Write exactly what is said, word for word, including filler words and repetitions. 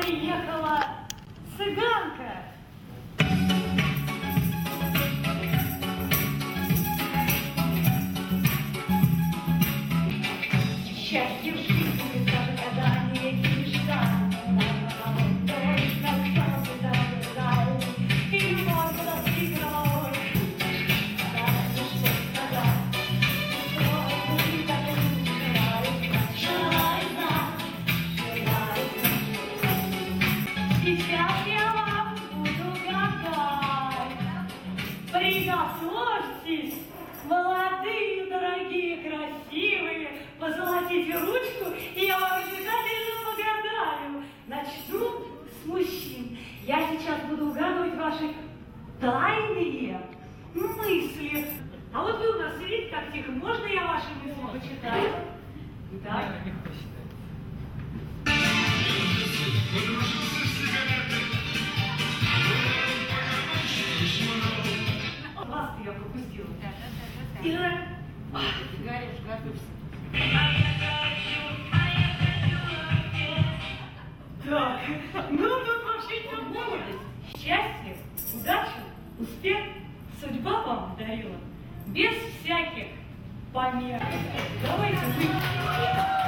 приехала цыганка. Счастье в жизни, даже когда не мечта. И любовь достигла. Сейчас я вам буду гадать. Приготовьтесь, молодые, дорогие, красивые, позолотите ручку, и я вам обязательно погадаю. Начну с мужчин. Я сейчас буду угадывать ваши тайные мысли. А вот вы у нас сидите как тихо. Можно я ваши мысли почитаю? Итак. Вас-то я пропустила. Ира. Ты горишь, готовься. Так, ну тут вообще не молодость. Счастье, удачу, успех судьба вам дарила. Без всяких помех. Давайте вы.